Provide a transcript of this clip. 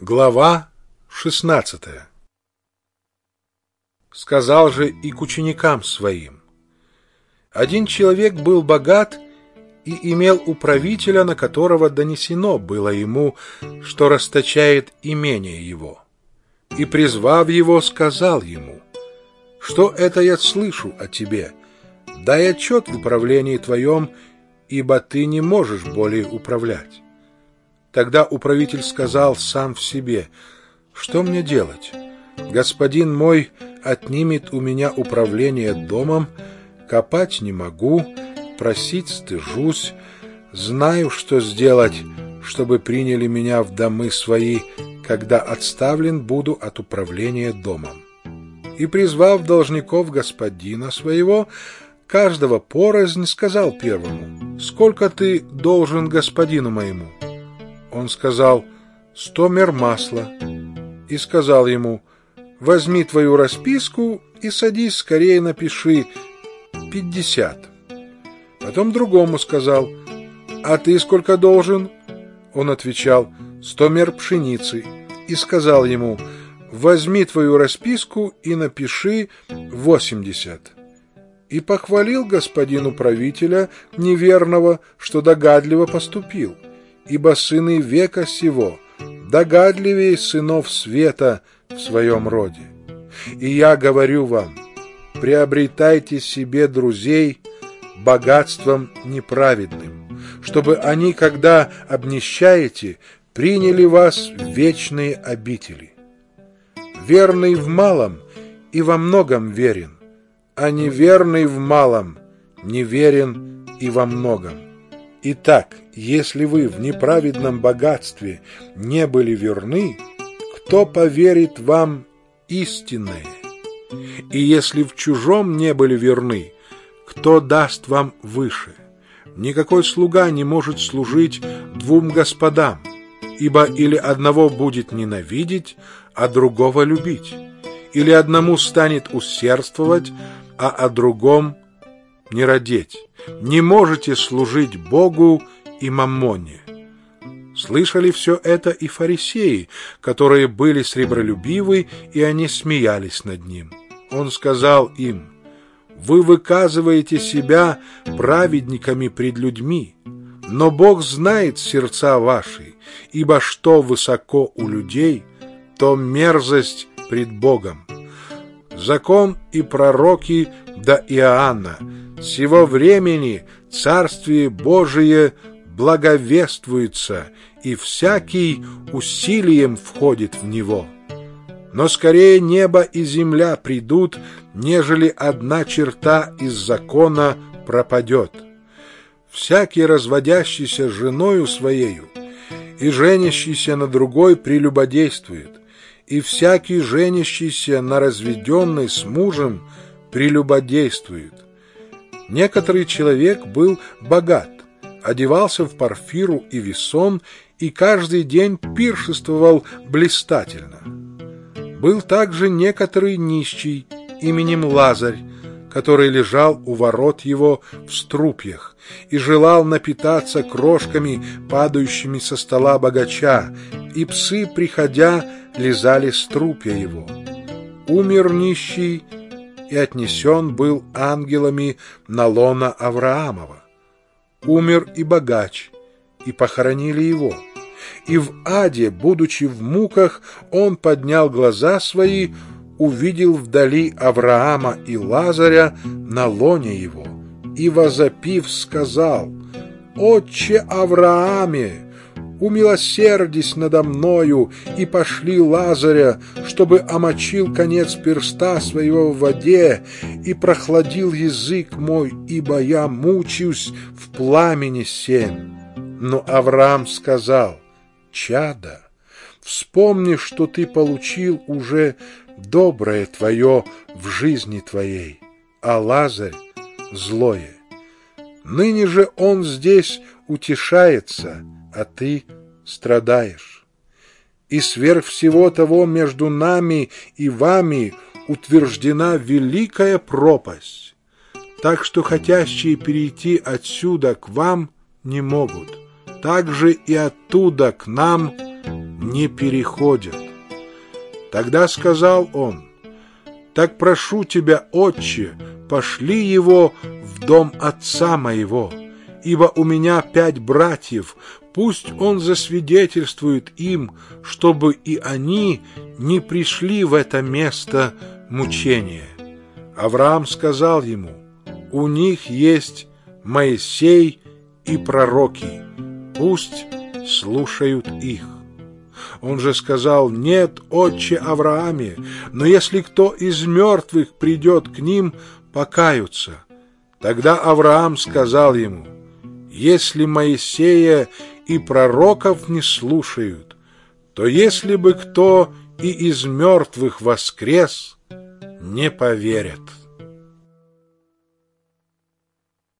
Глава 16. Сказал же и к ученикам своим: один человек был богат и имел управителя, на которого донесено было ему, что расточает имение его. И, призвав его, сказал ему: что это я слышу о тебе? Дай отчет в управлении твоем, ибо ты не можешь более управлять. Тогда управитель сказал сам в себе: что мне делать? Господин мой отнимет у меня управление домом, копать не могу, просить стыжусь, знаю, что сделать, чтобы приняли меня в домы свои, когда отставлен буду от управления домом. И, призвав должников господина своего, каждого порознь, сказал первому: сколько ты должен господину моему? Он сказал: 100 мер масла. И сказал ему: возьми твою расписку и садись, скорее напиши 50. Потом другому сказал: а ты сколько должен? Он отвечал: 100 мер пшеницы. И сказал ему: возьми твою расписку и напиши 80. И похвалил господин управителя неверного, что догадливо поступил. Ибо сыны века сего догадливее сынов света в своем роде. И я говорю вам: приобретайте себе друзей богатством неправедным, чтобы они, когда обнищаете, приняли вас в вечные обители. Верный в малом и во многом верен, а неверный в малом неверен и во многом. Итак, если вы в неправедном богатстве не были верны, кто поверит вам истинное? И если в чужом не были верны, кто даст вам выше? Никакой слуга не может служить двум господам, ибо или одного будет ненавидеть, а другого любить, или одному станет усердствовать, а о другом не радеть. Не можете служить Богу и маммоне. Слышали все это и фарисеи, которые были сребролюбивы, и они смеялись над ним. Он сказал им: вы выказываете себя праведниками пред людьми, но Бог знает сердца ваши, ибо что высоко у людей, то мерзость пред Богом. Закон и пророки до Иоанна: сего времени Царствие Божие благовествуется, и всякий усилием входит в него. Но скорее небо и земля придут, нежели одна черта из закона пропадет. Всякий, разводящийся с женою своею и женящийся на другой, прелюбодействует, и всякий, женящийся на разведенной с мужем, прелюбодействует. Некоторый человек был богат, одевался в парфиру и весон, и каждый день пиршествовал блистательно. Был также некоторый нищий именем Лазарь, который лежал у ворот его в струпьях и желал напитаться крошками, падающими со стола богача, и псы, приходя, лизали струпья его. Умер нищий и отнесен был ангелами на лоно Авраамова. Умер и богач, и похоронили его. И в аде, будучи в муках, он поднял глаза свои, увидел вдали Авраама и Лазаря на лоне его, и, возопив, сказал: «Отче Аврааме, умилосердись надо мною, и пошли Лазаря, чтобы омочил конец перста своего в воде и прохладил язык мой, ибо я мучусь в пламени сем». Но Авраам сказал: «Чадо, вспомни, что ты получил уже доброе твое в жизни твоей, а Лазарь — злое. Ныне же он здесь утешается, а ты страдаешь. И сверх всего того между нами и вами утверждена великая пропасть, так что хотящие перейти отсюда к вам не могут, также и оттуда к нам не переходят. Тогда сказал он: так прошу тебя, отче, пошли его в дом отца моего, ибо у меня 5 братьев, пусть он засвидетельствует им, чтобы и они не пришли в это место мучения. Авраам сказал ему: у них есть Моисей и пророки, пусть слушают их. Он же сказал: нет, отче Аврааме, но если кто из мертвых придет к ним, покаются. Тогда Авраам сказал ему: если Моисея и пророков не слушают, то если бы кто и из мертвых воскрес, не поверят.